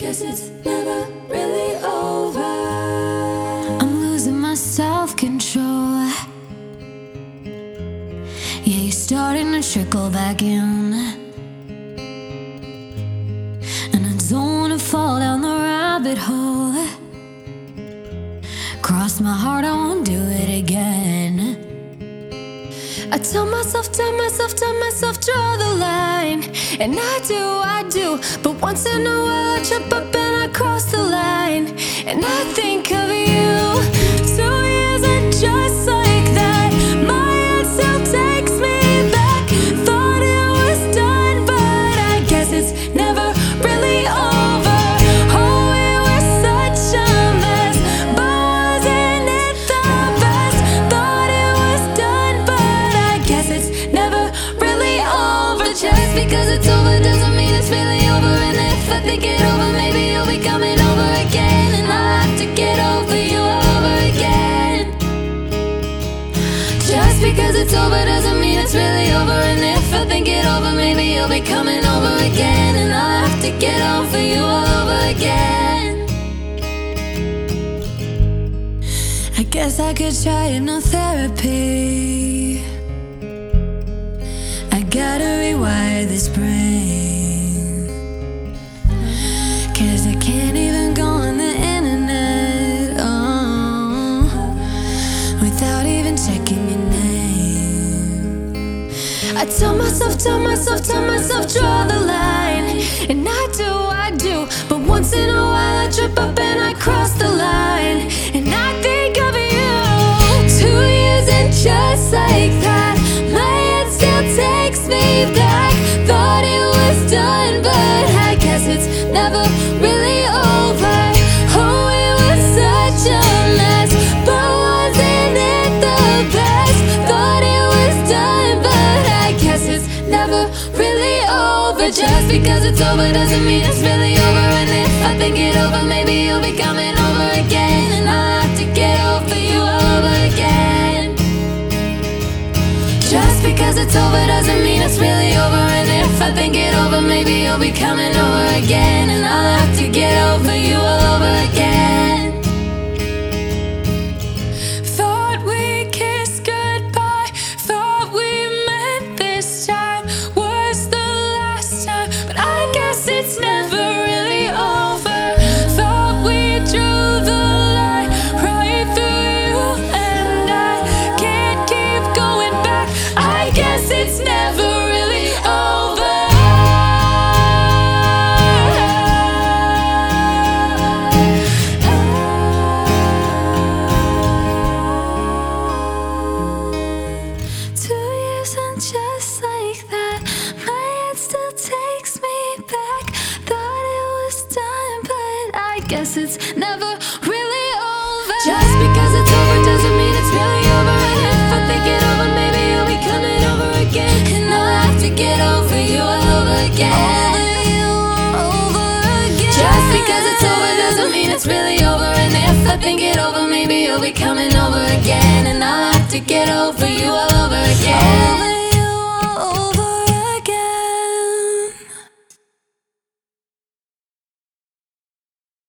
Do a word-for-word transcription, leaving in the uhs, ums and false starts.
guess it's never really over. I'm losing my self-control. Yeah, you're starting to trickle back in, and I don't wanna fall down the rabbit hole. Cross my heart, I won't do it again. I tell myself, tell myself, tell myself, draw the line. And I do, I do, but once in a while I trip up and I cross the line. And I think of you. Two years and just like that, my head still takes me back. Thought it was done, but I guess it's never really over. Oh, it was such a mess, but wasn't it the best? Thought it was done, but I guess it's never really over. Just because it's over doesn't mean it's really over. And if I think it over, maybe you'll be coming over again. And I'll have to get over you all over again. Just because it's over doesn't mean it's really over. And if I think it over, maybe you'll be coming over again. And I'll have to get over you all over again. I guess I could try hypnotherapy. I gotta rewire this brain, 'cause I can't even go on the internet, oh, without even checking your name. I tell myself, tell myself, tell myself, draw the line. And I do, I do, but once in a while I trip up and I cross the line. And I think of you. Two years and just like that, my head still takes me back. Thought it was done, but I guess it's never really over. Oh, it was such a mess, but wasn't it the best? Thought it was done, but I guess it's never really over. Just because it's over doesn't mean it's really over. And if I think it over, maybe you'll be coming over again. And I'll have to get over you all over again. Just because it's over doesn't mean it's really over. And if I think it over, maybe you'll be coming over again. And I'll have to get over you all over again. Thought we kissed goodbye, thought we met this time was the last time, but I guess it's never really over. Thought we drew the line right through you, and I can't keep going back. I guess it's never really over. Two years and just like that, my head still takes me back. Thought it was done, but I guess it's never really over. Just because it's over doesn't mean it's really over. And if I think it over, maybe you'll be coming over again. And I'll have to get over you all over again. Over you all over again. Just because it's over doesn't mean it's really over. And if I think it over, maybe you'll be coming over again. And I'll have to get over you all